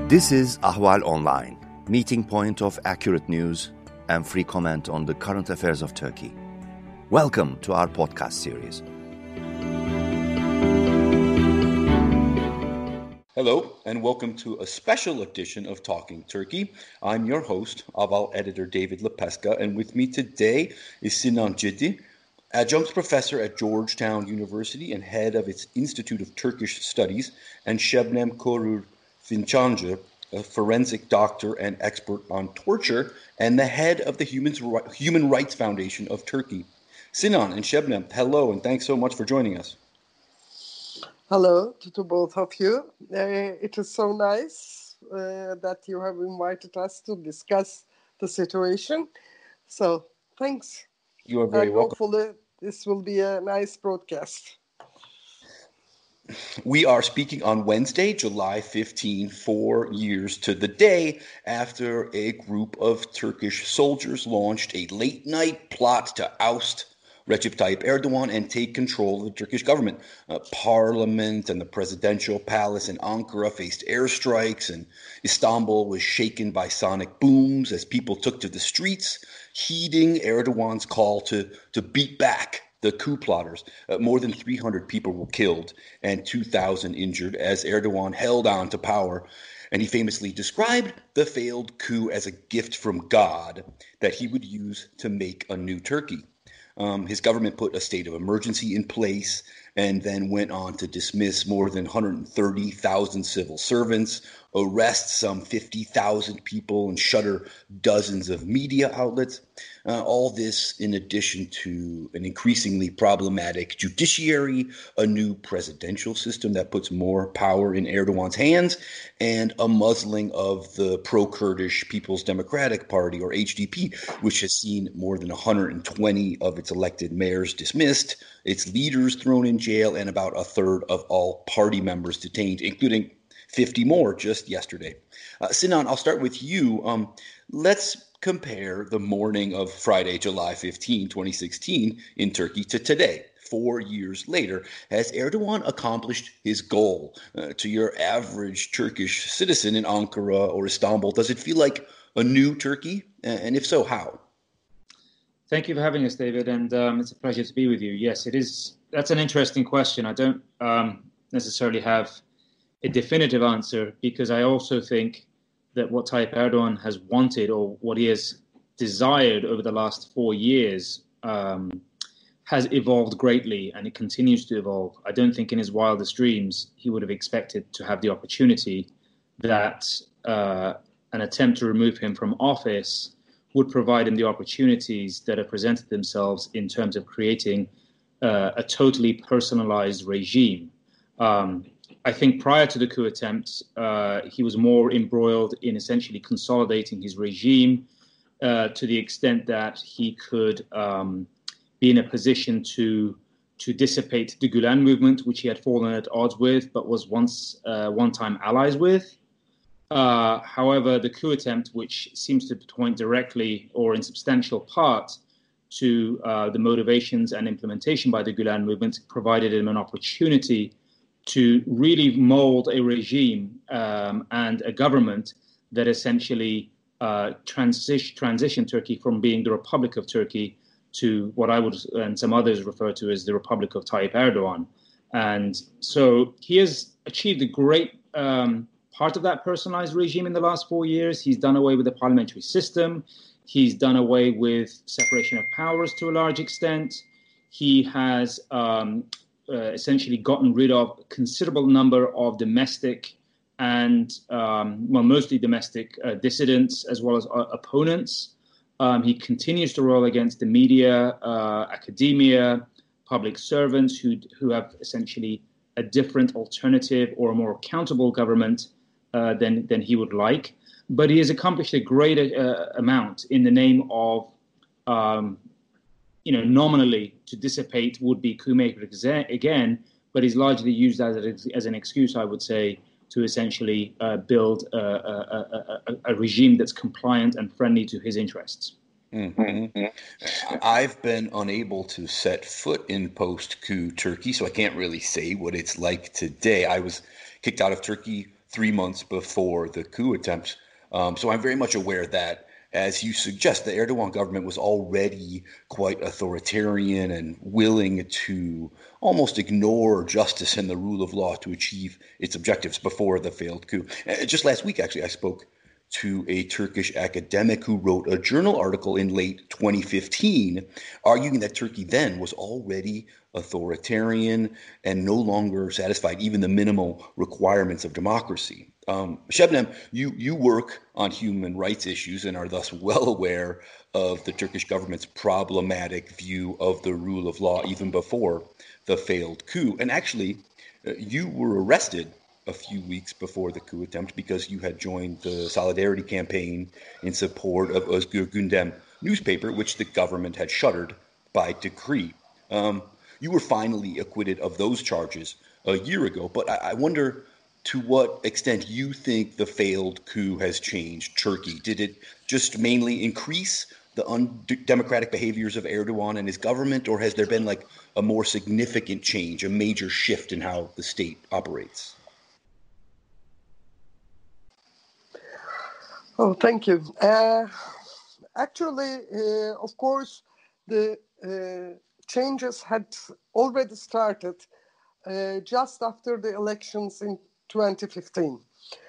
This is Ahval Online, meeting point of accurate news and free comment on the current affairs of Turkey. Welcome to our podcast series. Hello, and welcome to a special edition of Talking Turkey. I'm your host, Ahval editor David Lepeska, and with me today is Sinan Ciddi, adjunct professor at Georgetown University and head of its Institute of Turkish Studies, and Şebnem Korur Fincancı, a forensic doctor and expert on torture, and the head of the Human Rights Foundation of Turkey. Sinan and Şebnem, hello, and thanks so much for joining us. Hello to both of you. It is so nice that you have invited us to discuss the situation. So, thanks. You are very welcome. Hopefully, this will be a nice broadcast. We are speaking on Wednesday, July 15, 4 years to the day after a group of Turkish soldiers launched a late-night plot to oust Recep Tayyip Erdogan and take control of the Turkish government. Parliament and the presidential palace in Ankara faced airstrikes, and Istanbul was shaken by sonic booms as people took to the streets, heeding Erdogan's call to beat back the coup plotters. More than 300 people were killed and 2,000 injured as Erdogan held on to power. And he famously described the failed coup as a gift from God that he would use to make a new Turkey. His government put a state of emergency in place and then went on to dismiss more than 130,000 civil servants, arrest some 50,000 people, and shutter dozens of media outlets. All this in addition to an increasingly problematic judiciary, a new presidential system that puts more power in Erdogan's hands, and a muzzling of the pro-Kurdish People's Democratic Party, or HDP, which has seen more than 120 of its elected mayors dismissed, its leaders thrown in jail, and about a third of all party members detained, including 50 more just yesterday. Sinan, I'll start with you. Let's compare the morning of Friday, July 15, 2016 in Turkey to today, 4 years later. Has Erdogan accomplished his goal? To your average Turkish citizen in Ankara or Istanbul, does it feel like a new Turkey? And if so, how? Thank you for having us, David, and it's a pleasure to be with you. Yes, it is. That's an interesting question. I don't necessarily have a definitive answer, because I also think that what Tayyip Erdogan has wanted, or what he has desired over the last 4 years, has evolved greatly, and it continues to evolve. I don't think in his wildest dreams he would have expected to have the opportunity that an attempt to remove him from office would provide him the opportunities that have presented themselves in terms of creating a totally personalized regime. I think prior to the coup attempt, he was more embroiled in essentially consolidating his regime to the extent that he could be in a position to dissipate the Gulen movement, which he had fallen at odds with, but was once one-time allies with. However, the coup attempt, which seems to point directly or in substantial part to the motivations and implementation by the Gulen movement, provided him an opportunity to really mold a regime and a government that essentially transition Turkey from being the Republic of Turkey to what I would and some others refer to as the Republic of Tayyip Erdogan. And so he has achieved a great part of that personalized regime in the last 4 years. He's done away with the parliamentary system. He's done away with separation of powers to a large extent. He has essentially gotten rid of a considerable number of domestic and, mostly domestic dissidents as well as opponents. He continues to roll against the media, academia, public servants who have essentially a different alternative or a more accountable government than he would like. But he has accomplished a great amount in the name of nominally to dissipate would-be coup makers again, but he's largely used as an excuse, I would say, to essentially build a regime that's compliant and friendly to his interests. Mm-hmm. I've been unable to set foot in post-coup Turkey, so I can't really say what it's like today. I was kicked out of Turkey 3 months before the coup attempt. So I'm very much aware that, as you suggest, the Erdogan government was already quite authoritarian and willing to almost ignore justice and the rule of law to achieve its objectives before the failed coup. Just last week, actually, I spoke to a Turkish academic who wrote a journal article in late 2015 arguing that Turkey then was already authoritarian and no longer satisfied even the minimal requirements of democracy. Şebnem, you work on human rights issues and are thus well aware of the Turkish government's problematic view of the rule of law even before the failed coup. And actually, you were arrested a few weeks before the coup attempt because you had joined the Solidarity campaign in support of Özgür Gündem newspaper, which the government had shuttered by decree. You were finally acquitted of those charges a year ago, but I wonder to what extent you think the failed coup has changed Turkey. Did it just mainly increase the undemocratic behaviors of Erdogan and his government, or has there been like a more significant change, a major shift in how the state operates? Oh, thank you. Actually, of course, the changes had already started just after the elections in 2015.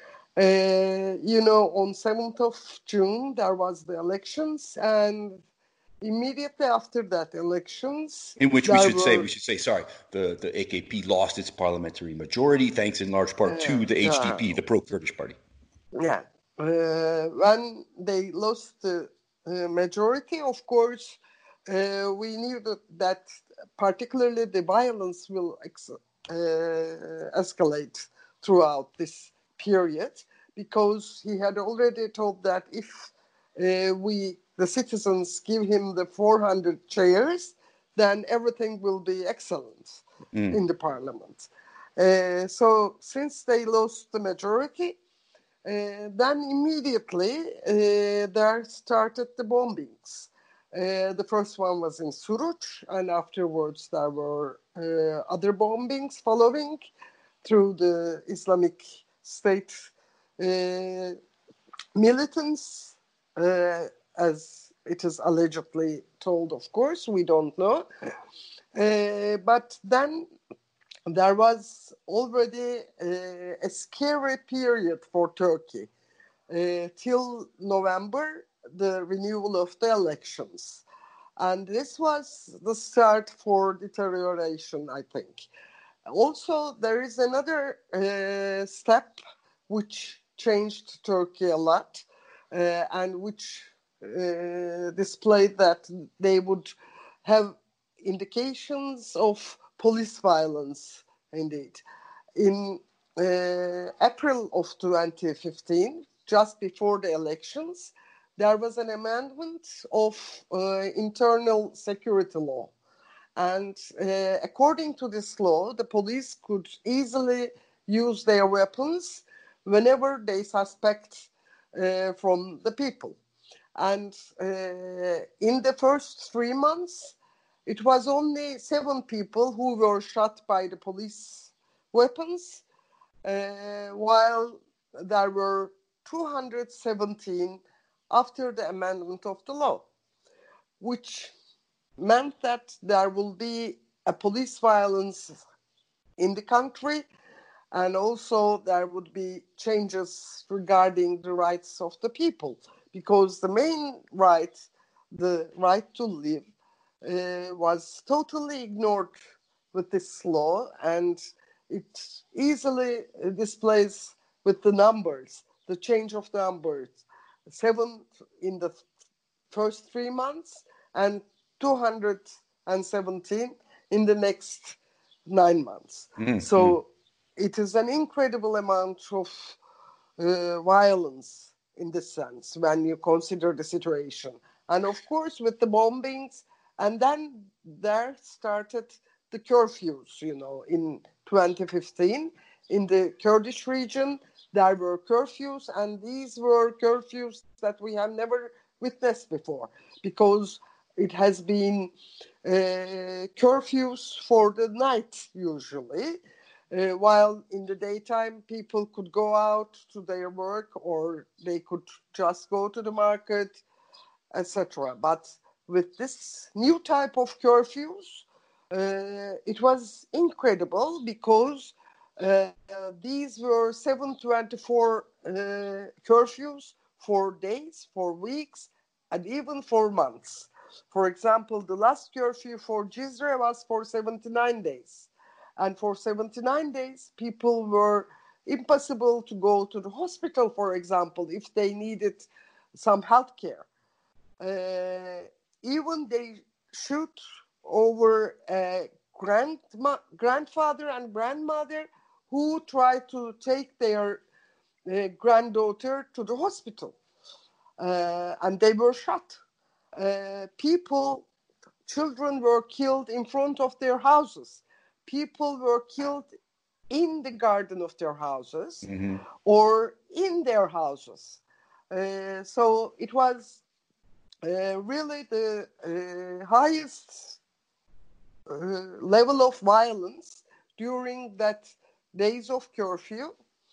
On 7th of June, there was the elections, and immediately after that elections... In which we should say, the AKP lost its parliamentary majority, thanks in large part to the HDP, the pro-Kurdish party. Yeah. When they lost the majority, of course, we knew that particularly the violence will escalate throughout this period, because he had already told that if the citizens give him the 400 chairs, then everything will be excellent in the parliament. So since they lost the majority, then immediately there started the bombings. The first one was in Suruç, and afterwards there were other bombings following through the Islamic State militants, as it is allegedly told, of course, we don't know. But then there was already a scary period for Turkey till November, the renewal of the elections. And this was the start for deterioration, I think. Also, there is another step which changed Turkey a lot and which displayed that they would have indications of police violence, indeed. In April of 2015, just before the elections, there was an amendment of internal security law. And according to this law, the police could easily use their weapons whenever they suspect from the people. And in the first 3 months, it was only 7 people who were shot by the police weapons, while there were 217 after the amendment of the law, which meant that there will be a police violence in the country, and also there would be changes regarding the rights of the people, because the main right, the right to live, was totally ignored with this law, and it easily displays with the numbers, the change of the numbers, 7 in the first 3 months and 217 in the next 9 months. So it is an incredible amount of violence in this sense when you consider the situation. And of course, with the bombings, and then there started the curfews, in 2015. In the Kurdish region, there were curfews, and these were curfews that we have never witnessed before, because it has been curfews for the night usually, while in the daytime people could go out to their work or they could just go to the market, etc. But with this new type of curfews, it was incredible because these were 7/24 curfews for days, for weeks, and even for months. For example, the last curfew for Cizre was for 79 days. And for 79 days, people were impossible to go to the hospital, for example, if they needed some health care. Even they shoot over a grandfather and grandmother who tried to take their granddaughter to the hospital. And they were shot. Children were killed in front of their houses. People were killed in the garden of their houses or in their houses. So it was really the highest level of violence during that days of curfew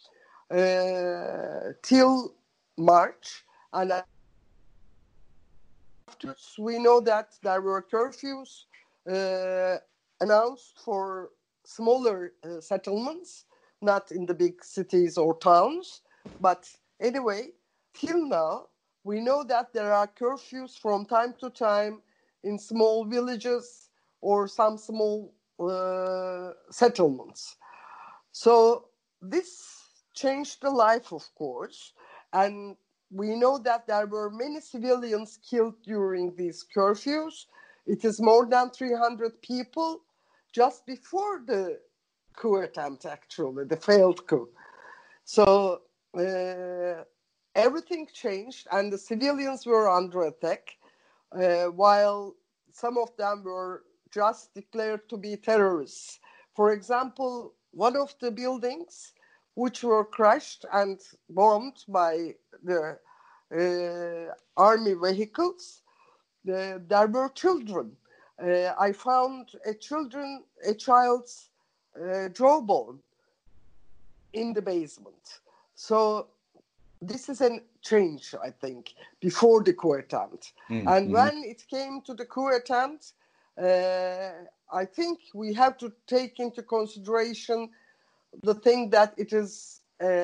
till March. And afterwards, we know that there were curfews announced for smaller settlements, not in the big cities or towns. But anyway, till now, we know that there are curfews from time to time in small villages or some small settlements. So this changed the life, of course, and we know that there were many civilians killed during these curfews. It is more than 300 people just before the coup attempt, actually, the failed coup. So everything changed and the civilians were under attack, while some of them were just declared to be terrorists. For example, one of the buildings which were crushed and bombed by the army vehicles, there were children. I found a child's jawbone in the basement. So this is a change, I think, before the coup attempt. And when it came to the coup attempt, I think we have to take into consideration the thing that it is,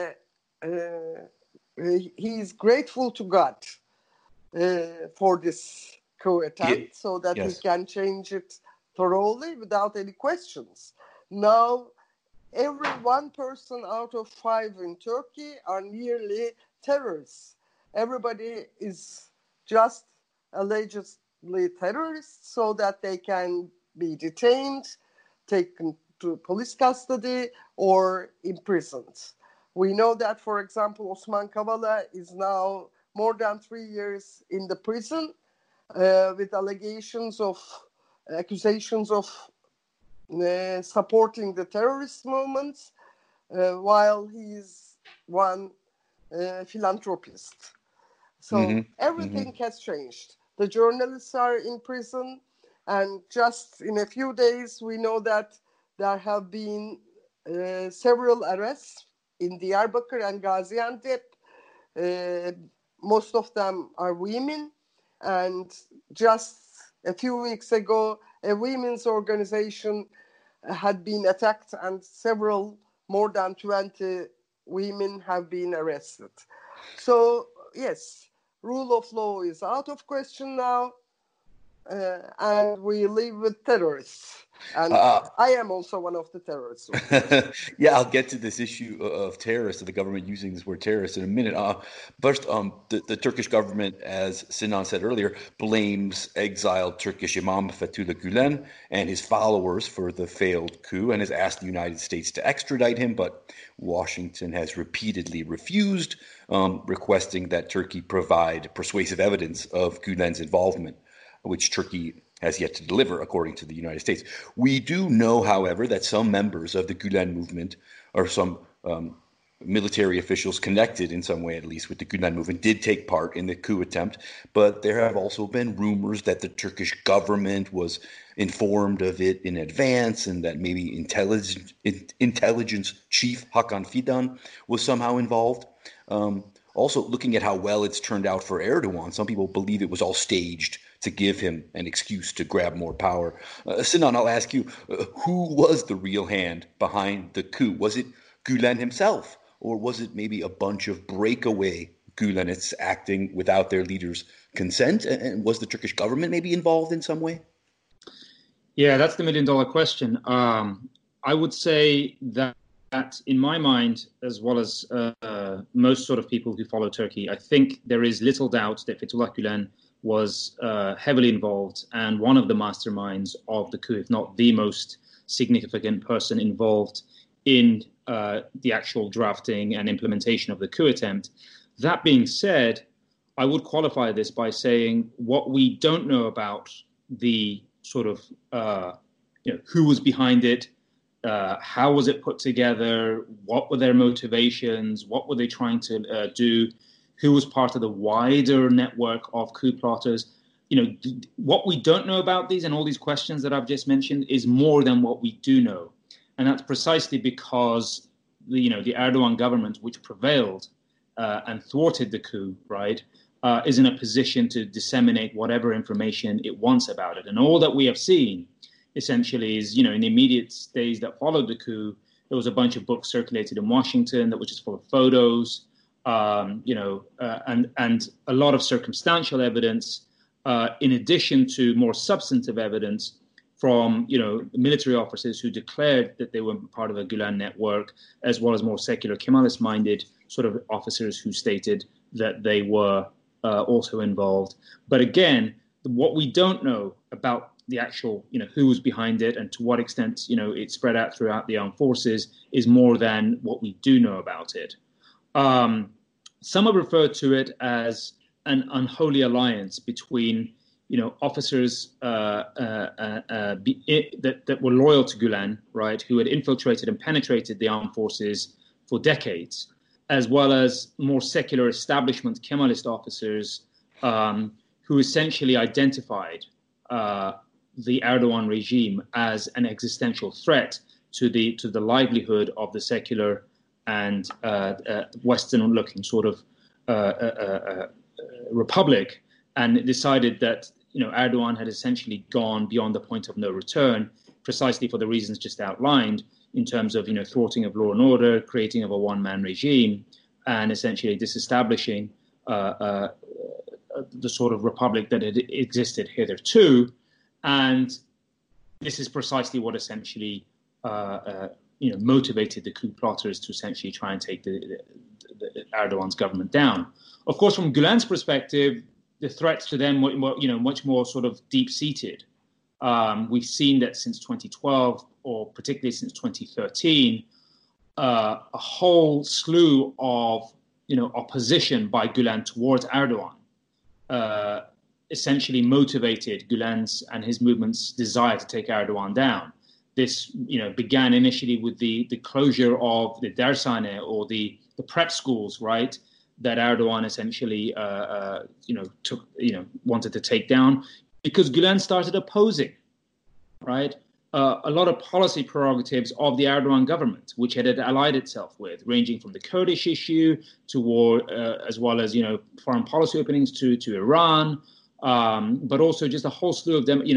he is grateful to God for this coup attempt, so that he can change it thoroughly without any questions. Now, every one person out of 5 in Turkey are nearly terrorists. Everybody is just allegedly terrorists so that they can be detained, taken to police custody, or imprisoned. We know that, for example, Osman Kavala is now more than 3 years in the prison with accusations of supporting the terrorist movements, while he is one philanthropist. So everything has changed. The journalists are in prison, and just in a few days, we know that there have been several arrests in Diyarbakir and Gaziantep. Most of them are women. And just a few weeks ago, a women's organization had been attacked and more than 20 women have been arrested. So, yes, rule of law is out of question now, and we live with terrorists. And I am also one of the terrorists. Yeah, I'll get to this issue of terrorists, of the government using this word terrorist in a minute. First, the Turkish government, as Sinan said earlier, blames exiled Turkish Imam Fethullah Gulen and his followers for the failed coup and has asked the United States to extradite him, but Washington has repeatedly refused, requesting that Turkey provide persuasive evidence of Gulen's involvement, which Turkey has yet to deliver, according to the United States. We do know, however, that some members of the Gulen movement, or some military officials connected in some way, at least, with the Gulen movement did take part in the coup attempt. But there have also been rumors that the Turkish government was informed of it in advance, and that maybe intelligence chief Hakan Fidan was somehow involved. Also, looking at how well it's turned out for Erdogan, some people believe it was all staged to give him an excuse to grab more power. Sinan, I'll ask you, who was the real hand behind the coup? Was it Gulen himself, or was it maybe a bunch of breakaway Gulenists acting without their leader's consent? And was the Turkish government maybe involved in some way? Yeah, that's the million-dollar question. I would say that in my mind, as well as most sort of people who follow Turkey, I think there is little doubt that Fethullah Gulen was heavily involved and one of the masterminds of the coup, if not the most significant person involved in the actual drafting and implementation of the coup attempt. That being said, I would qualify this by saying what we don't know about the sort of, who was behind it, how was it put together, what were their motivations, what were they trying to do, who was part of the wider network of coup plotters. What we don't know about these and all these questions that I've just mentioned is more than what we do know. And that's precisely because the Erdogan government, which prevailed and thwarted the coup, right, is in a position to disseminate whatever information it wants about it. And all that we have seen essentially is, in the immediate days that followed the coup, there was a bunch of books circulated in Washington that were just full of photos, and a lot of circumstantial evidence, in addition to more substantive evidence from, military officers who declared that they were part of a Gulen network, as well as more secular Kemalist-minded sort of officers who stated that they were also involved. But again, what we don't know about the actual, who was behind it and to what extent, it spread out throughout the armed forces is more than what we do know about it. Some have referred to it as an unholy alliance between, officers that were loyal to Gulen, right, who had infiltrated and penetrated the armed forces for decades, as well as more secular establishment Kemalist officers who essentially identified the Erdogan regime as an existential threat to the livelihood of the secular and Western-looking sort of republic, and decided that Erdogan had essentially gone beyond the point of no return, precisely for the reasons just outlined, in terms of thwarting of law and order, creating of a one-man regime, and essentially disestablishing the sort of republic that had existed hitherto. And this is precisely what essentially motivated the coup plotters to essentially try and take the Erdogan's government down. Of course, from Gulen's perspective, the threats to them were much more sort of deep-seated. We've seen that since 2012, or particularly since 2013, a whole slew of opposition by Gulen towards Erdogan essentially motivated Gulen's and his movement's desire to take Erdogan down. This began initially with the closure of the Dershane, or the prep schools, right, that Erdogan essentially wanted to take down, because Gulen started opposing, right, a lot of policy prerogatives of the Erdogan government, which it had allied itself with, ranging from the Kurdish issue to war, as well as foreign policy openings to Iran, but also just a whole slew of them,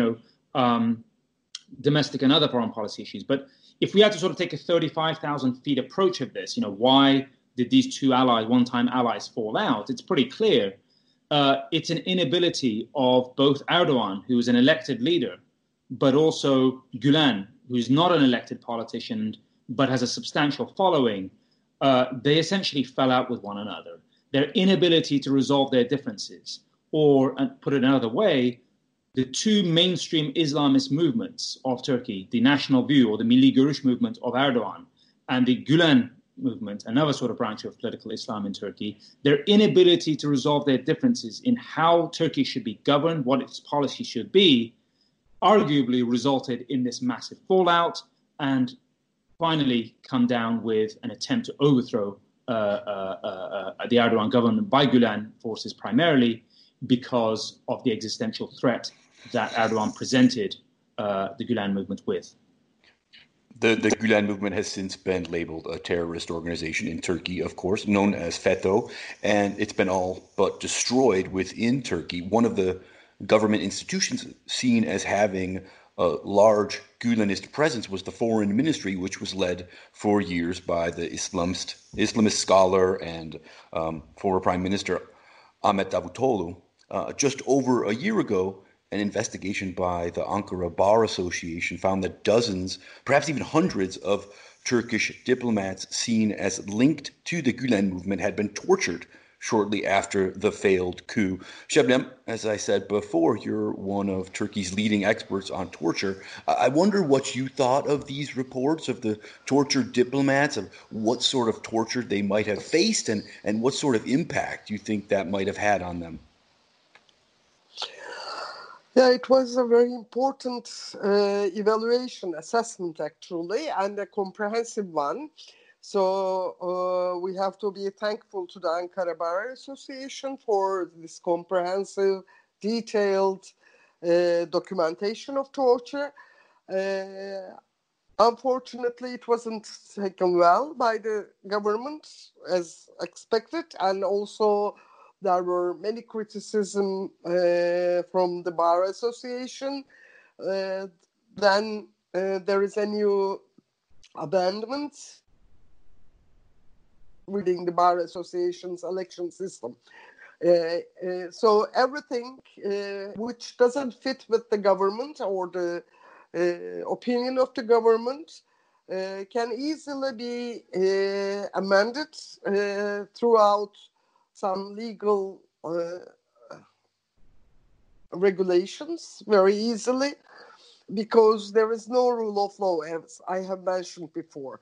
domestic and other foreign policy issues. But if we had to sort of take a 35,000 feet approach of this, why did these two allies, one-time allies, fall out? It's pretty clear. It's an inability of both Erdogan, who is an elected leader, but also Gulen, who's not an elected politician, but has a substantial following. They essentially fell out with one another. Their inability to resolve their differences, or put it another way, the two mainstream Islamist movements of Turkey, the National View or the Milli Görüş movement of Erdogan, and the Gulen movement, another sort of branch of political Islam in Turkey, their inability to resolve their differences in how Turkey should be governed, what its policy should be, arguably resulted in this massive fallout and finally come down with an attempt to overthrow the Erdogan government by Gulen forces primarily because of the existential threat that Erdogan presented the Gulen movement with. The Gulen movement has since been labeled a terrorist organization in Turkey, of course, known as FETÖ, and it's been all but destroyed within Turkey. One of the government institutions seen as having a large Gulenist presence was the Foreign Ministry, which was led for years by the Islamist scholar and former Prime Minister Ahmet Davutoglu. Just over a year ago, an investigation by the Ankara Bar Association found that dozens, perhaps even hundreds of Turkish diplomats seen as linked to the Gulen movement had been tortured shortly after the failed coup. Şebnem, as I said before, you're one of Turkey's leading experts on torture. I wonder what you thought of these reports of the tortured diplomats, of what sort of torture they might have faced, and what sort of impact you think that might have had on them. Yeah, it was a very important evaluation assessment, actually, and a comprehensive one. So we have to be thankful to the Ankara Bar Association for this comprehensive, detailed documentation of torture. Unfortunately, it wasn't taken well by the government as expected, and also there were many criticism from the Bar Association. Then there is a new amendment within the Bar Association's election system. So everything which doesn't fit with the government or the opinion of the government can easily be amended throughout some legal regulations very easily, because there is no rule of law, as I have mentioned before.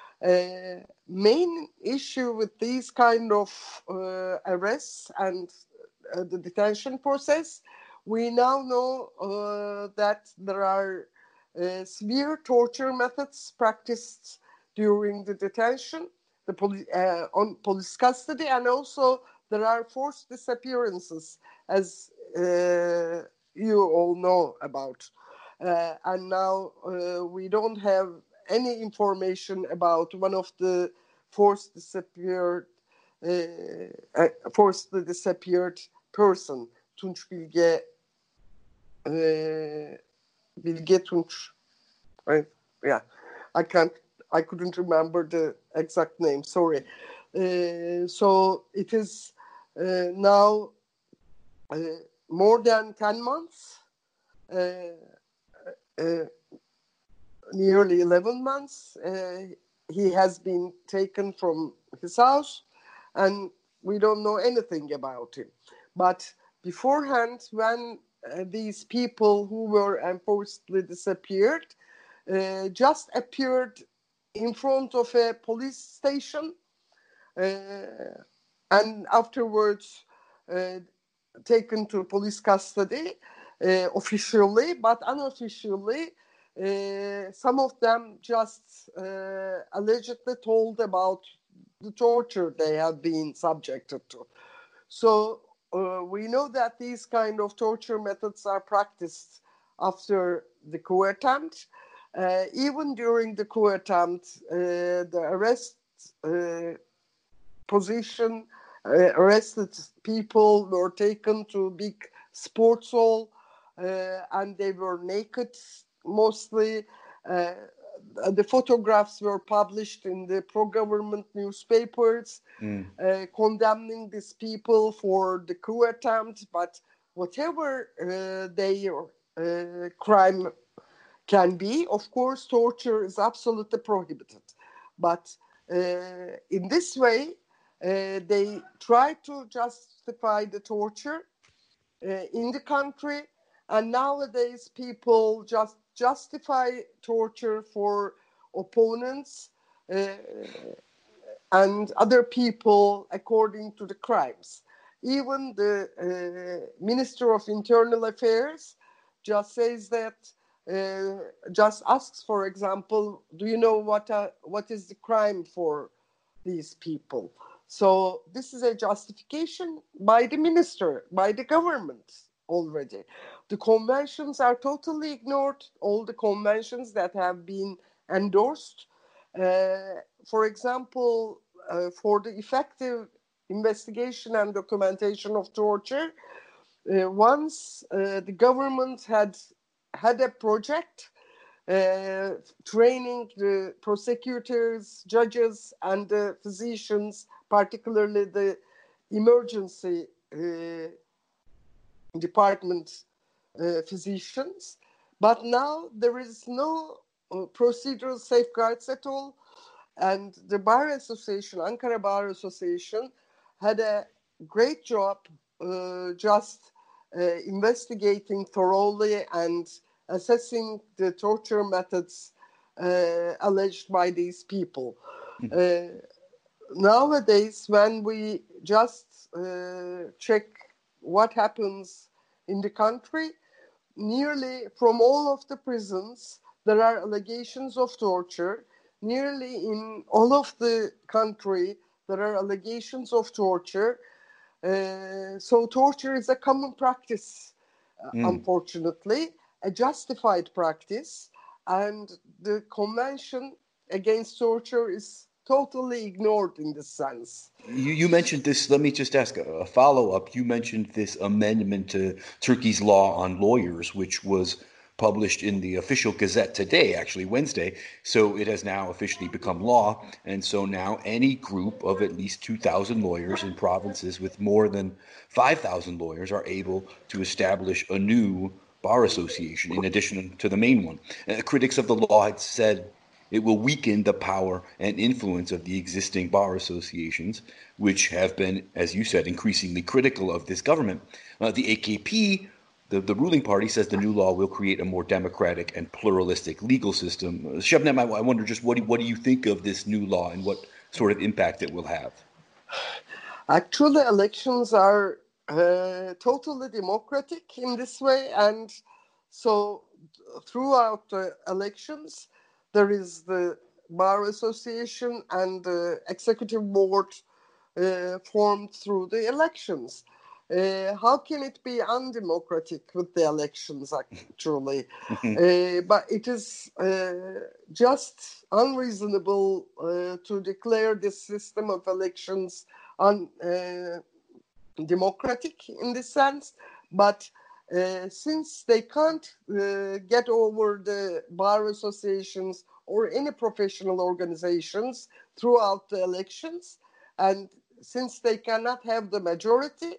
Main issue with these kind of arrests and the detention process, we now know that there are severe torture methods practiced during the detention, on police custody, and also there are forced disappearances, as you all know about. And now we don't have any information about one of the forced disappeared person, Tunç Bilge Tunç. Yeah, I couldn't remember the exact name. Sorry. So it is now more than 10 months, nearly 11 months. He has been taken from his house, and we don't know anything about him. But beforehand, when these people who were unfortunately disappeared just appeared in front of a police station, and afterwards taken to police custody officially, but unofficially, some of them just allegedly told about the torture they had been subjected to. So we know that these kind of torture methods are practiced after the coup attempt. Even during the coup attempt, the arrested people were taken to big sports hall, and they were naked mostly. The photographs were published in the pro-government newspapers, condemning these people for the coup attempt. But whatever their crime can be, of course, torture is absolutely prohibited. But in this way, they try to justify the torture in the country, and nowadays people just justify torture for opponents and other people according to the crimes. Even the Minister of Internal Affairs just says that, just asks, for example, do you know what is the crime for these people. So this is a justification by the minister, by the government already. The conventions are totally ignored, all the conventions that have been endorsed. For example, for the effective investigation and documentation of torture, once the government had a project training the prosecutors, judges, and the physicians, particularly the emergency department physicians. But now there is no procedural safeguards at all. And the Bar Association, Ankara Bar Association, had a great job just investigating thoroughly and assessing the torture methods alleged by these people. Nowadays, when we just check what happens in the country, nearly from all of the prisons, there are allegations of torture. Nearly in all of the country, there are allegations of torture. So torture is a common practice, unfortunately, a justified practice. And the Convention Against Torture is totally ignored in this sense. You mentioned this. Let me just ask a follow-up. You mentioned this amendment to Turkey's law on lawyers, which was published in the official Gazette today, actually Wednesday. So it has now officially become law. And so now any group of at least 2,000 lawyers in provinces with more than 5,000 lawyers are able to establish a new bar association in addition to the main one. Critics of the law had said it will weaken the power and influence of the existing bar associations, which have been, as you said, increasingly critical of this government. The AKP, the ruling party, says the new law will create a more democratic and pluralistic legal system. Shabnam, I wonder just what do you think of this new law and what sort of impact it will have? Actually, elections are totally democratic in this way. And so throughout the elections, there is the Bar Association and the Executive Board formed through the elections. How can it be undemocratic with the elections, actually? But it is just unreasonable to declare this system of elections undemocratic in this sense. But since they can't get over the bar associations or any professional organizations throughout the elections, and since they cannot have the majority,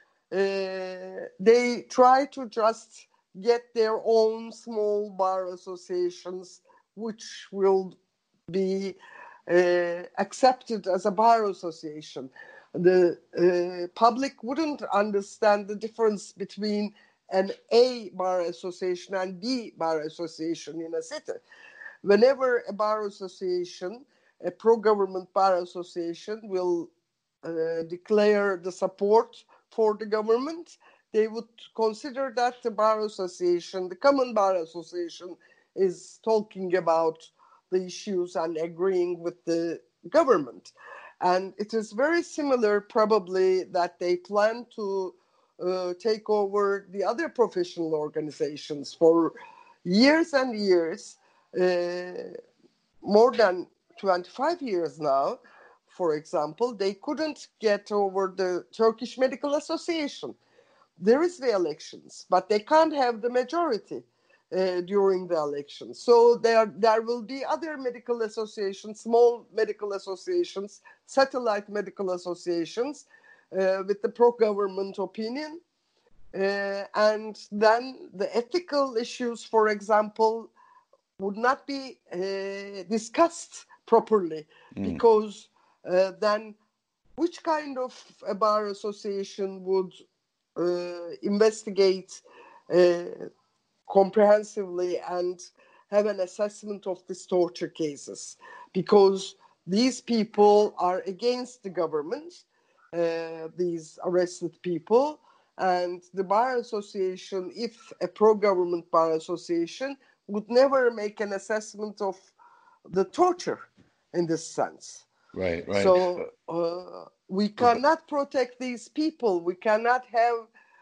they try to just get their own small bar associations, which will be accepted as a bar association. The public wouldn't understand the difference between an A bar association and B bar association in a city. Whenever a bar association, a pro-government bar association, will declare the support for the government, they would consider that the bar association, the common bar association, is talking about the issues and agreeing with the government. And it is very similar, probably, that they plan to take over the other professional organizations for years and years, more than 25 years now. For example, they couldn't get over the Turkish Medical Association. There is the elections, but they can't have the majority during the elections. So there will be other medical associations, small medical associations, satellite medical associations with the pro-government opinion. And then the ethical issues, for example, would not be discussed properly because then which kind of a bar association would investigate comprehensively and have an assessment of these torture cases? Because these people are against the government, these arrested people, and the bar association, if a pro-government bar association, would never make an assessment of the torture in this sense. Right, right. So we cannot protect these people. We cannot have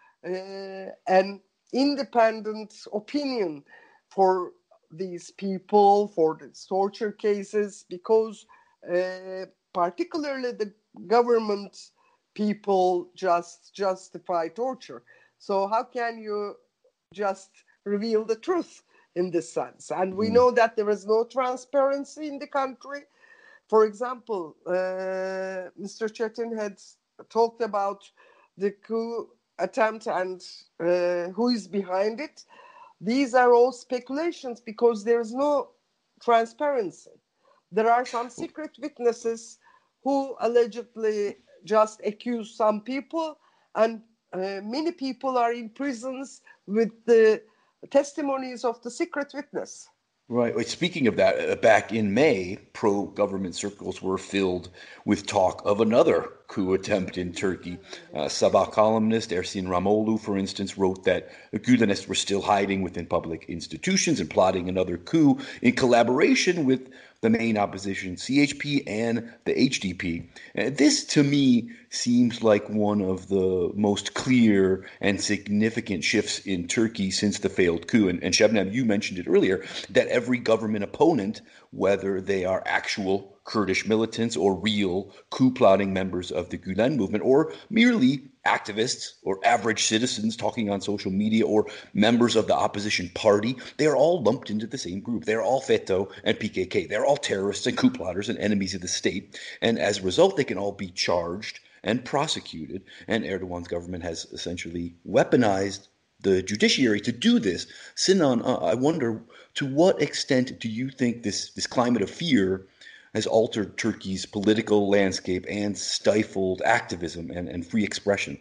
an independent opinion for these people, for the torture cases, because particularly the government people just justify torture. So how can you just reveal the truth in this sense? And we know that there is no transparency in the country. For example, Mr. Chetin had talked about the coup attempt and who is behind it. These are all speculations because there is no transparency. There are some secret witnesses who allegedly just accuse some people, and many people are in prisons with the testimonies of the secret witness. Right. Speaking of that, back in May, pro-government circles were filled with talk of another coup attempt in Turkey. Sabah columnist Ersin Ramoğlu, for instance, wrote that the Gülenists were still hiding within public institutions and plotting another coup in collaboration with the main opposition, CHP, and the HDP. This, to me, seems like one of the most clear and significant shifts in Turkey since the failed coup. And Şebnem, you mentioned it earlier, that every government opponent, whether they are actual Kurdish militants or real coup-plotting members of the Gülen movement, or merely activists or average citizens talking on social media or members of the opposition party, they are all lumped into the same group. They're all FETÖ and PKK. They're all terrorists and coup plotters and enemies of the state. And as a result, they can all be charged and prosecuted. And Erdogan's government has essentially weaponized the judiciary to do this. Sinan, I wonder, to what extent do you think this climate of fear has altered Turkey's political landscape and stifled activism and free expression?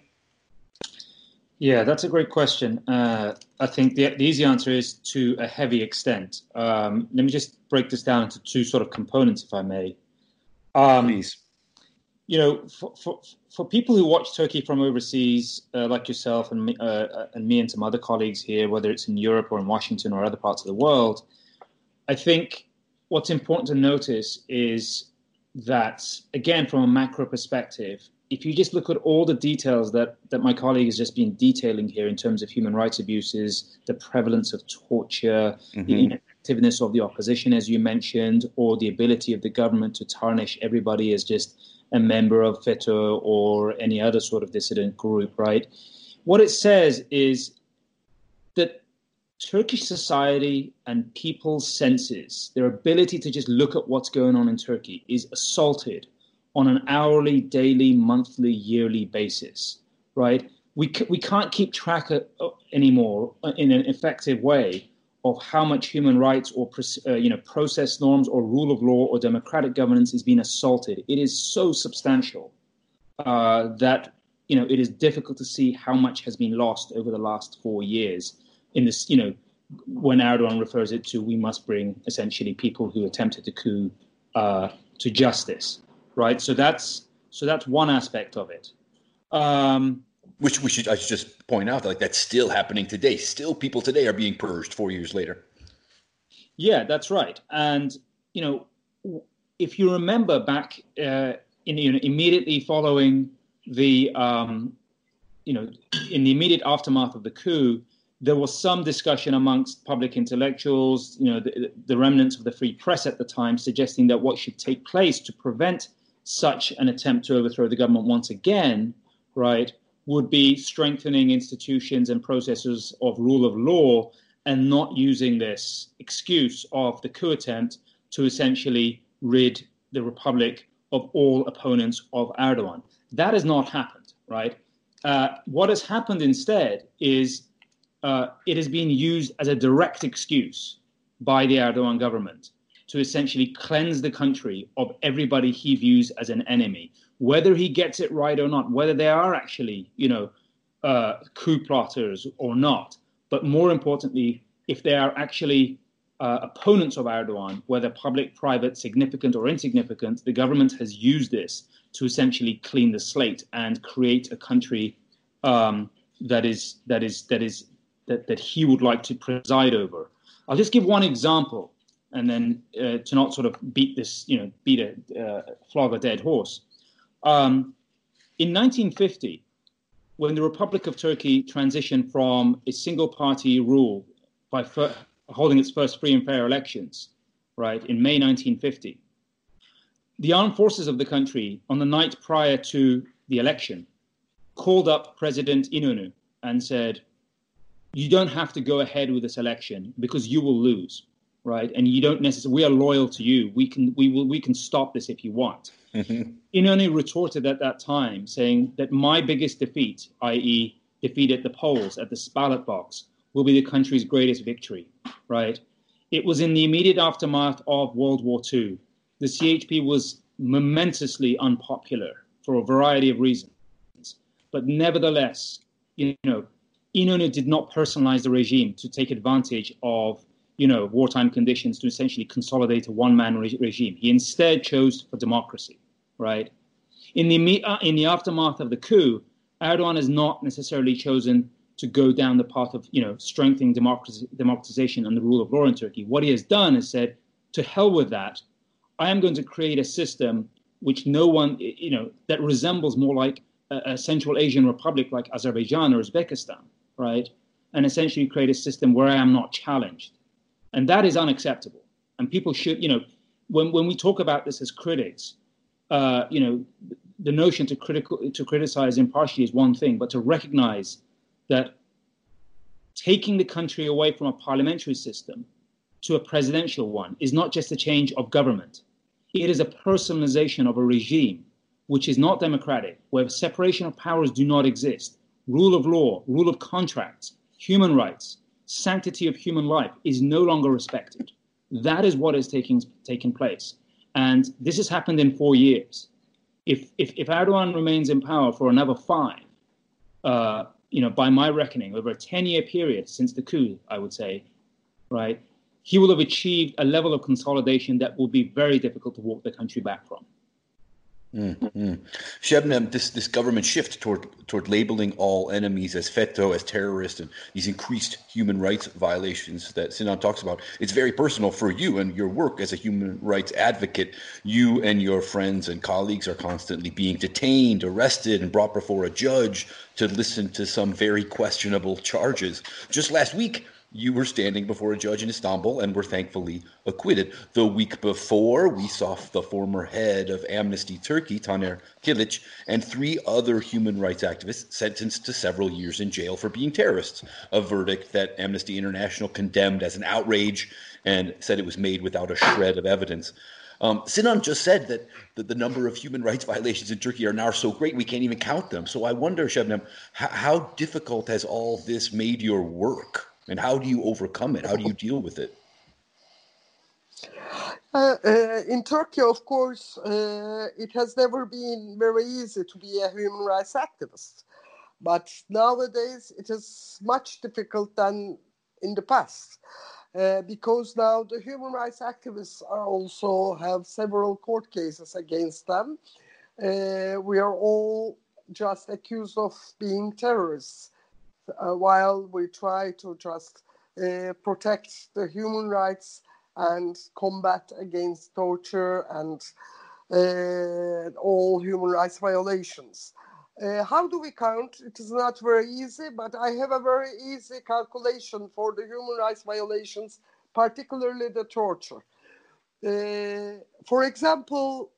Yeah, that's a great question. I think the easy answer is to a heavy extent. Let me just break this down into two sort of components, if I may. Please. You know, for people who watch Turkey from overseas, like yourself and me and some other colleagues here, whether it's in Europe or in Washington or other parts of the world, I think what's important to notice is that, again, from a macro perspective, if you just look at all the details that my colleague has just been detailing here in terms of human rights abuses, the prevalence of torture, the ineffectiveness of the opposition, as you mentioned, or the ability of the government to tarnish everybody as just a member of FETÖ or any other sort of dissident group, right? What it says is that Turkish society and people's senses, their ability to just look at what's going on in Turkey, is assaulted on an hourly, daily, monthly, yearly basis, right? We can't keep track anymore in an effective way of how much human rights or process norms or rule of law or democratic governance is being assaulted. It is so substantial that it is difficult to see how much has been lost over the last 4 years. In this, when Erdogan refers it to, we must bring essentially people who attempted the coup to justice, right? So that's one aspect of it. Which I should just point out, like, that's still happening today. Still, people today are being purged 4 years later. Yeah, that's right. And if you remember back immediately following the in the immediate aftermath of the coup, there was some discussion amongst public intellectuals, the remnants of the free press at the time, suggesting that what should take place to prevent such an attempt to overthrow the government once again, right, would be strengthening institutions and processes of rule of law and not using this excuse of the coup attempt to essentially rid the republic of all opponents of Erdogan. That has not happened, right? What has happened instead is it has been used as a direct excuse by the Erdogan government to essentially cleanse the country of everybody he views as an enemy, whether he gets it right or not, whether they are actually, coup plotters or not. But more importantly, if they are actually opponents of Erdogan, whether public, private, significant or insignificant, the government has used this to essentially clean the slate and create a country that he would like to preside over. I'll just give one example and then to not sort of flog a dead horse. In 1950, when the Republic of Turkey transitioned from a single-party rule by holding its first free and fair elections, right, in May 1950, the armed forces of the country, on the night prior to the election, called up President İnönü and said, you don't have to go ahead with this election because you will lose, right? And you don't necessarily, we are loyal to you. We can stop this if you want. İnönü retorted at that time saying that my biggest defeat, i.e. defeat at the polls, at the ballot box, will be the country's greatest victory, right? It was in the immediate aftermath of World War II. The CHP was momentously unpopular for a variety of reasons. But nevertheless, İnönü did not personalize the regime to take advantage of, wartime conditions to essentially consolidate a one-man regime. He instead chose for democracy, right? In the aftermath of the coup, Erdogan has not necessarily chosen to go down the path of, strengthening democratization and the rule of law in Turkey. What he has done is said, to hell with that. I am going to create a system which no one, that resembles more like a Central Asian republic like Azerbaijan or Uzbekistan, right? And essentially create a system where I am not challenged. And that is unacceptable. And people should, when we talk about this as critics, the notion to criticize impartially is one thing, but to recognize that taking the country away from a parliamentary system to a presidential one is not just a change of government. It is a personalization of a regime which is not democratic, where separation of powers do not exist, rule of law, rule of contracts, human rights, sanctity of human life is no longer respected. That is what is taking place. And this has happened in 4 years. If Erdogan remains in power for another 5, by my reckoning, over a 10-year period since the coup, I would say, right, he will have achieved a level of consolidation that will be very difficult to walk the country back from. Şebnem, this government shift toward labeling all enemies as FETÖ, as terrorists, and these increased human rights violations that Sinan talks about, it's very personal for you and your work as a human rights advocate. You and your friends and colleagues are constantly being detained, arrested, and brought before a judge to listen to some very questionable charges. Just last week, you were standing before a judge in Istanbul and were thankfully acquitted. The week before, we saw the former head of Amnesty Turkey, Taner Kilic, and 3 other human rights activists sentenced to several years in jail for being terrorists, a verdict that Amnesty International condemned as an outrage and said it was made without a shred of evidence. Sinan just said that the number of human rights violations in Turkey are now so great we can't even count them. So I wonder, Şebnem, how difficult has all this made your work? And how do you overcome it? How do you deal with it? In Turkey, of course, it has never been very easy to be a human rights activist. But nowadays, it is much difficult than in the past. Because now the human rights activists also have several court cases against them. We are all just accused of being terrorists. While we try to just protect the human rights and combat against torture and all human rights violations. How do we count? It is not very easy, but I have a very easy calculation for the human rights violations, particularly the torture. For example,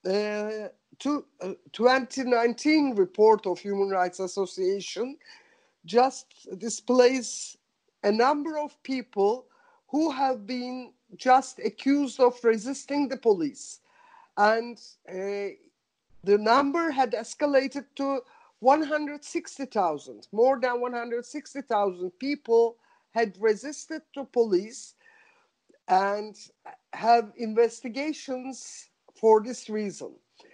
2019 report of Human Rights Association just displays a number of people who have been just accused of resisting the police. And the number had escalated to 160,000. More than 160,000 people had resisted to police and have investigations for this reason.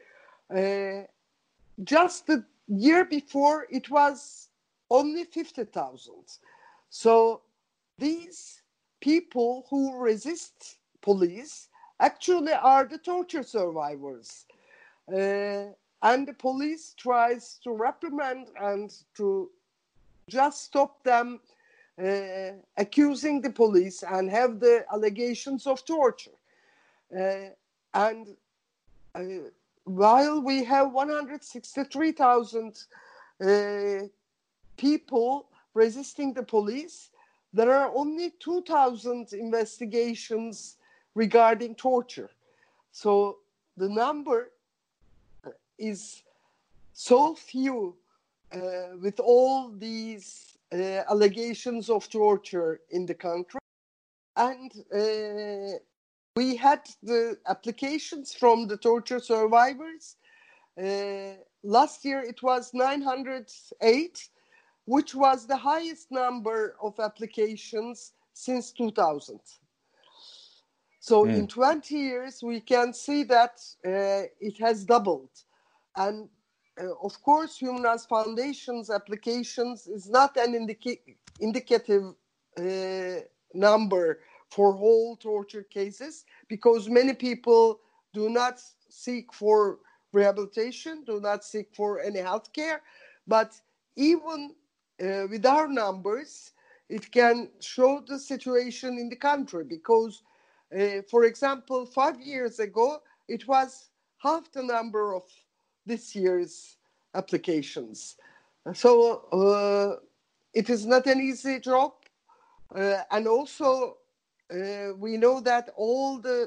Just the year before, it was only 50,000. So these people who resist police actually are the torture survivors. And the police tries to reprimand and to just stop them accusing the police and have the allegations of torture. And while we have 163,000 people resisting the police, there are only 2,000 investigations regarding torture. So the number is so few with all these allegations of torture in the country. And we had the applications from the torture survivors. Last year it was 908, which was the highest number of applications since 2000. So in 20 years, we can see that it has doubled. And of course, Human Rights Foundation's applications is not an indicative number for whole torture cases, because many people do not seek for rehabilitation, do not seek for any health care. But even with our numbers, it can show the situation in the country, because, for example, 5 years ago, it was half the number of this year's applications. So it is not an easy job. And also, we know that all the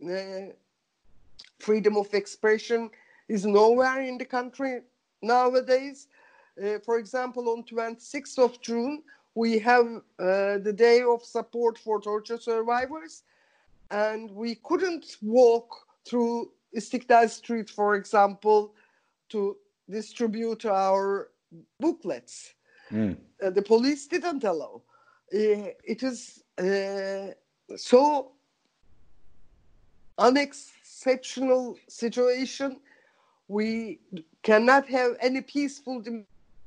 freedom of expression is nowhere in the country nowadays. For example, on 26th of June, we have the Day of Support for Torture Survivors, and we couldn't walk through Istiklal Street, for example, to distribute our booklets. The police didn't allow. It is so unexceptional situation. We cannot have any peaceful demonstration.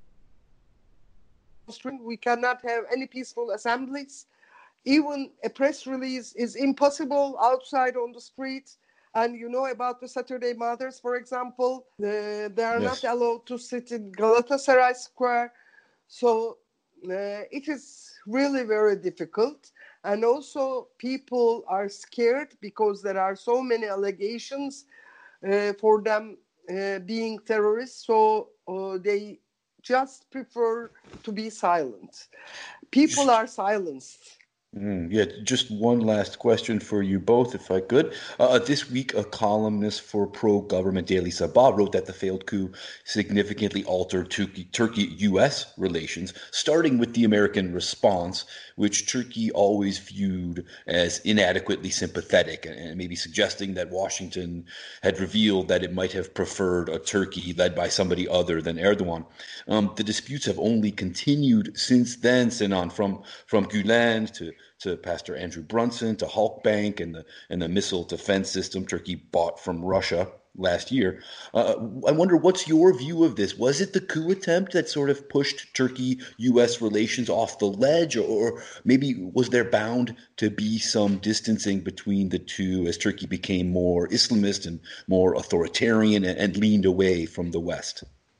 We cannot have any peaceful assemblies. Even a press release is impossible outside on the street. And you know about the Saturday Mothers, for example, they are not allowed to sit in Galatasaray Square. So it is really very difficult. And also people are scared because there are so many allegations for them being terrorists. So they just prefer to be silent. People are silenced. Just one last question for you both, if I could. This week, a columnist for pro-government Daily Sabah wrote that the failed coup significantly altered Turkey-U.S. relations, starting with the American response, which Turkey always viewed as inadequately sympathetic, and maybe suggesting that Washington had revealed that it might have preferred a Turkey led by somebody other than Erdogan. The disputes have only continued since then, Sinan, from Gulen to Pastor Andrew Brunson, to Halkbank and the missile defense system Turkey bought from Russia last year. I wonder, what's your view of this? Was it the coup attempt that sort of pushed Turkey-U.S. relations off the ledge, or maybe was there bound to be some distancing between the two as Turkey became more Islamist and more authoritarian and leaned away from the West?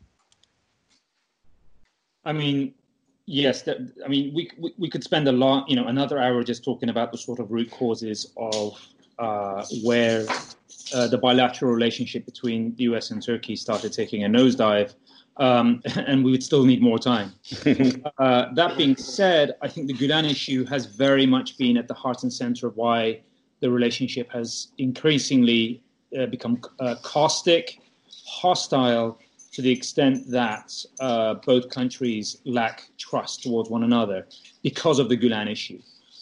I mean, yes, we could spend another hour just talking about the sort of root causes of where the bilateral relationship between the US and Turkey started taking a nosedive, and we would still need more time. That being said, I think the Gulen issue has very much been at the heart and center of why the relationship has increasingly become caustic, hostile, to the extent that both countries lack trust towards one another because of the Gulen issue.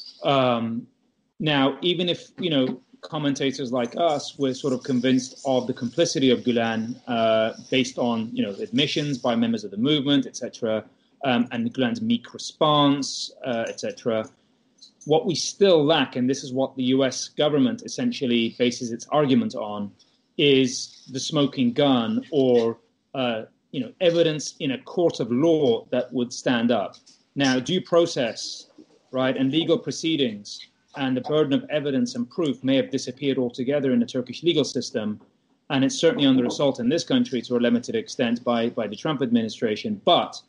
Now, even if, commentators like us were sort of convinced of the complicity of Gulen based on, admissions by members of the movement, etc., and Gulen's meek response, etc., what we still lack, and this is what the US government essentially bases its argument on, is the smoking gun or evidence in a court of law that would stand up. Now, due process, right, and legal proceedings and the burden of evidence and proof may have disappeared altogether in the Turkish legal system, and it's certainly under assault in this country to a limited extent by the Trump administration. But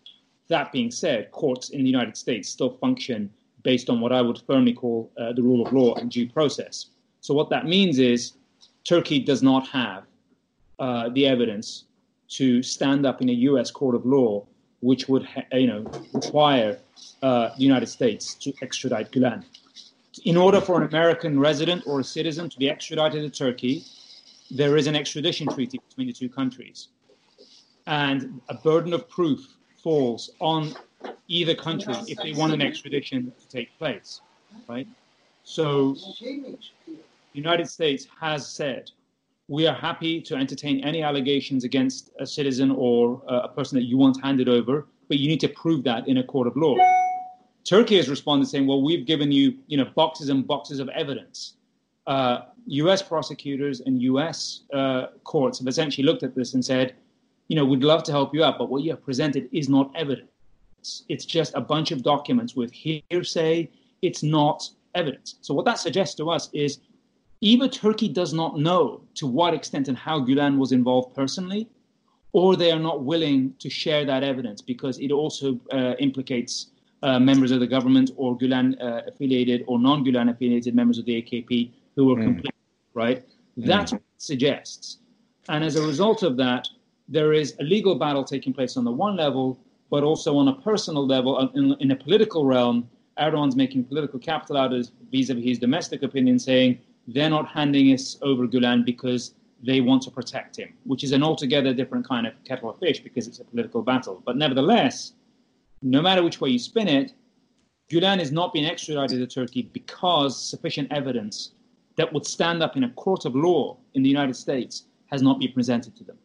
That being said, courts in the United States still function based on what I would firmly call the rule of law and due process. So what that means is Turkey does not have the evidence to stand up in a U.S. court of law, which would require the United States to extradite Gülen. In order for an American resident or a citizen to be extradited to Turkey, there is an extradition treaty between the two countries. And a burden of proof falls on either country if they want an extradition to take place, right? So the United States has said, we are happy to entertain any allegations against a citizen or a person that you want handed over, but you need to prove that in a court of law. Turkey has responded saying, well, we've given you, boxes and boxes of evidence. U.S. prosecutors and U.S. Courts have essentially looked at this and said, we'd love to help you out, but what you have presented is not evidence. It's just a bunch of documents with hearsay. It's not evidence. So what that suggests to us is either Turkey does not know to what extent and how Gülen was involved personally, or they are not willing to share that evidence because it also implicates members of the government or Gülen-affiliated or non-Gülen-affiliated members of the AKP who were complicit, right? That's what it suggests. And as a result of that, there is a legal battle taking place on the one level, but also on a personal level, in a political realm. Erdogan's making political capital out of vis-a-vis his domestic opinion, saying they're not handing us over Gülen because they want to protect him, which is an altogether different kind of kettle of fish because it's a political battle. But nevertheless, no matter which way you spin it, Gülen is not being extradited to Turkey because sufficient evidence that would stand up in a court of law in the United States has not been presented to them.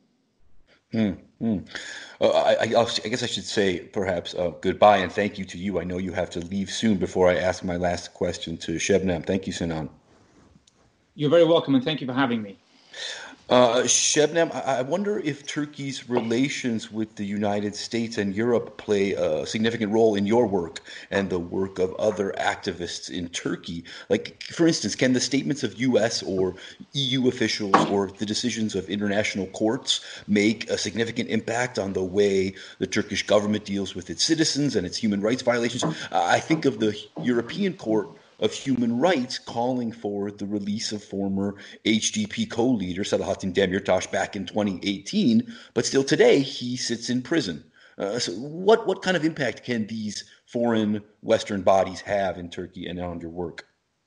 I guess I should say perhaps goodbye and thank you to you. I know you have to leave soon before I ask my last question to Şebnem. Thank you, Sinan. You're very welcome, and thank you for having me. Şebnem, I wonder if Turkey's relations with the United States and Europe play a significant role in your work and the work of other activists in Turkey. Like, for instance, can the statements of U.S. or EU officials or the decisions of international courts make a significant impact on the way the Turkish government deals with its citizens and its human rights violations? I think of the European Court of Human Rights calling for the release of former HDP co-leader Selahattin Demirtas back in 2018, but still today he sits in prison. So what kind of impact can these foreign Western bodies have in Turkey and on your work?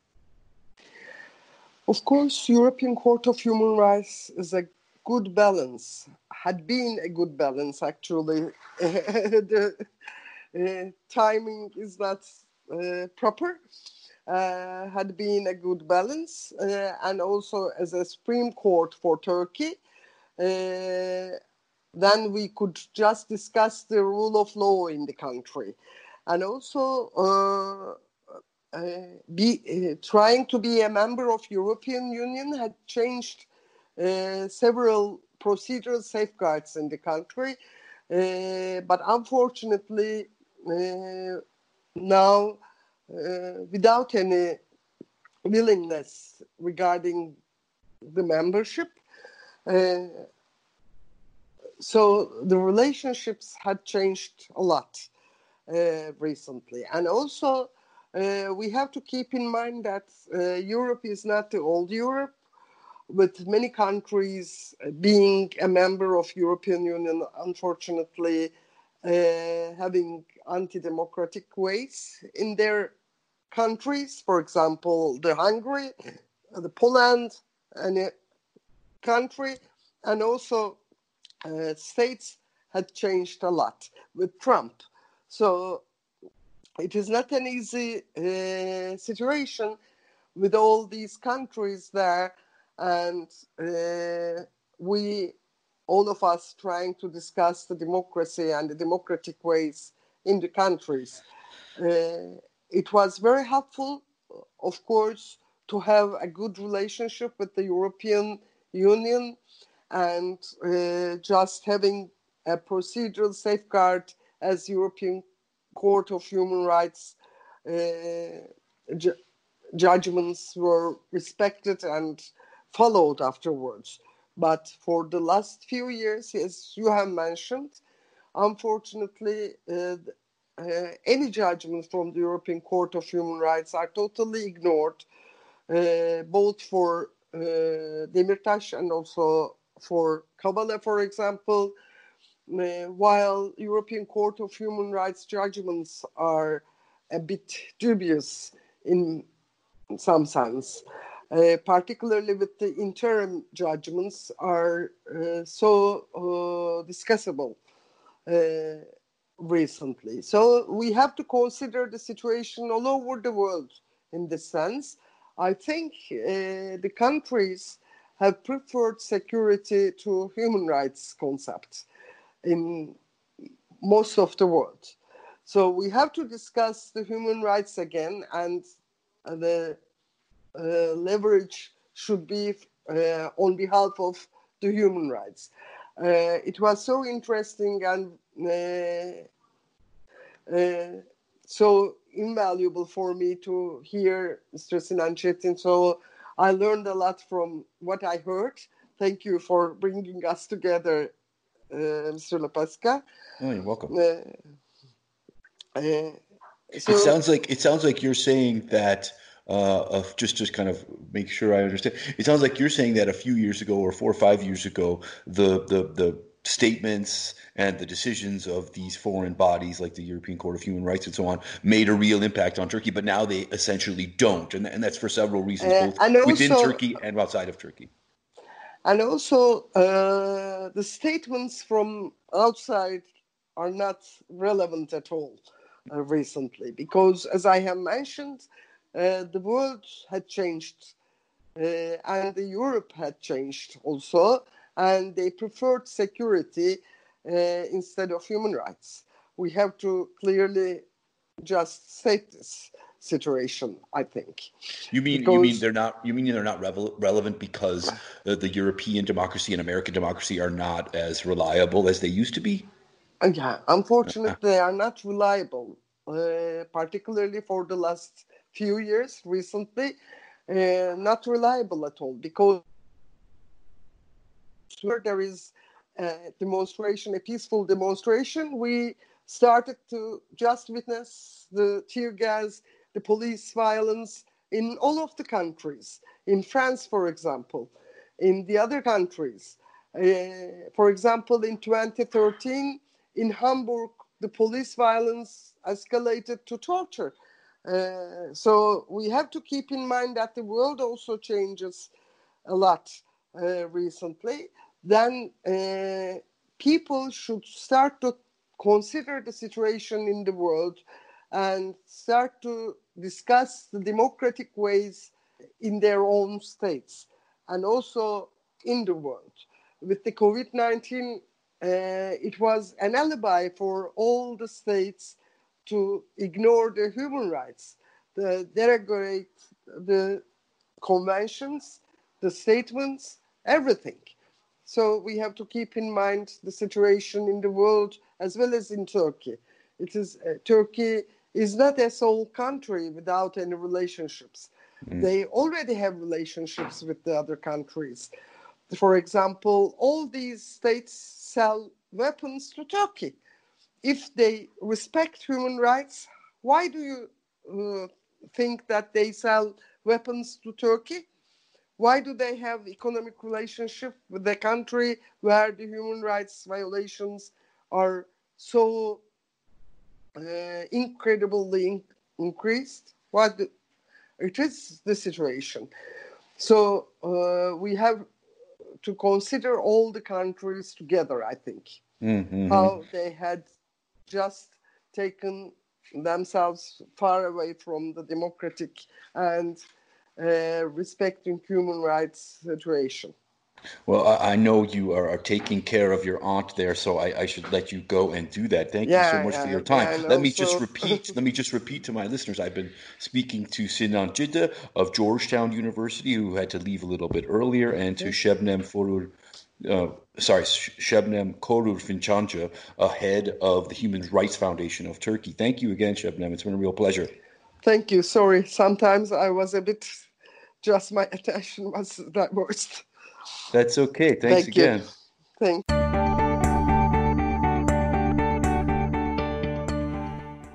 Of course, European Court of Human Rights is a good balance, had been a good balance actually. The timing is not proper. Had been a good balance, and also as a Supreme Court for Turkey, then we could just discuss the rule of law in the country, and also trying to be a member of European Union had changed several procedural safeguards in the country, but unfortunately now, without any willingness regarding the membership. So the relationships had changed a lot recently. And also, we have to keep in mind that Europe is not the old Europe, with many countries being a member of European Union, unfortunately, having anti-democratic ways in their countries. For example, the Hungary, the Poland, and a country, and also states had changed a lot with Trump. So it is not an easy situation with all these countries there, and all of us trying to discuss the democracy and the democratic ways in the countries. It was very helpful, of course, to have a good relationship with the European Union and just having a procedural safeguard as European Court of Human Rights judgments were respected and followed afterwards. But for the last few years, as you have mentioned, unfortunately, any judgments from the European Court of Human Rights are totally ignored, both for Demirtas and also for Kavala, for example, while European Court of Human Rights judgments are a bit dubious in some sense, particularly with the interim judgments are so discussable recently. So we have to consider the situation all over the world in this sense. I think the countries have preferred security to human rights concepts in most of the world. So we have to discuss the human rights again, and the leverage should be on behalf of the human rights. It was so interesting and so invaluable for me to hear Mr. Sinan Çetin. So I learned a lot from what I heard. Thank you for bringing us together, Mr. Lepaska. Oh, you're welcome. So, it sounds like you're saying that just kind of make sure I understand. It sounds like you're saying that a few years ago or 4 or 5 years ago, the statements and the decisions of these foreign bodies like the European Court of Human Rights and so on made a real impact on Turkey, but now they essentially don't, and that's for several reasons, both within Turkey and outside of Turkey. And also, the statements from outside are not relevant at all recently, because, as I have mentioned, the world had changed, and Europe had changed also, and they preferred security instead of human rights. We have to clearly just state this situation, I think. You mean they're not relevant because the European democracy and American democracy are not as reliable as they used to be? Yeah, unfortunately, they are not reliable, particularly for the last few years, recently, not reliable at all, because where there is a demonstration, a peaceful demonstration, we started to just witness the tear gas, the police violence in all of the countries. In France, for example, in the other countries. For example, in 2013, in Hamburg, the police violence escalated to torture. So we have to keep in mind that the world also changes a lot recently. Then people should start to consider the situation in the world and start to discuss the democratic ways in their own states and also in the world. With the COVID-19, it was an alibi for all the states to ignore the human rights, derogate the conventions, the statements, everything. So we have to keep in mind the situation in the world as well as in Turkey. Turkey is not a sole country without any relationships. They already have relationships with the other countries. For example, all these states sell weapons to Turkey. If they respect human rights, why do you think that they sell weapons to Turkey? Why do they have economic relationship with the country where the human rights violations are so incredibly increased? It is the situation. So we have to consider all the countries together, I think, how they had just taken themselves far away from the democratic and respecting human rights situation. Well, I know you are taking care of your aunt there, so I should let you go and do that. Thank you so much for your time. Let me just repeat to my listeners. I've been speaking to Sinan Çetin of Georgetown University, who had to leave a little bit earlier, and to Şebnem Korur Fincancı, head of the Human Rights Foundation of Turkey. Thank you again, Şebnem. It's been a real pleasure. Thank you. Sorry, sometimes I was a bit, just my attention was divorced. That's okay. Thanks again. Thank you.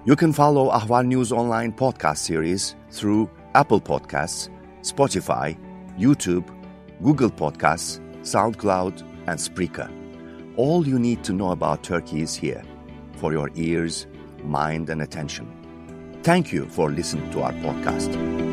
You can follow Ahval News Online podcast series through Apple Podcasts, Spotify, YouTube, Google Podcasts, SoundCloud, and Spreaker. All you need to know about Turkey is here, for your ears, mind, and attention. Thank you for listening to our podcast.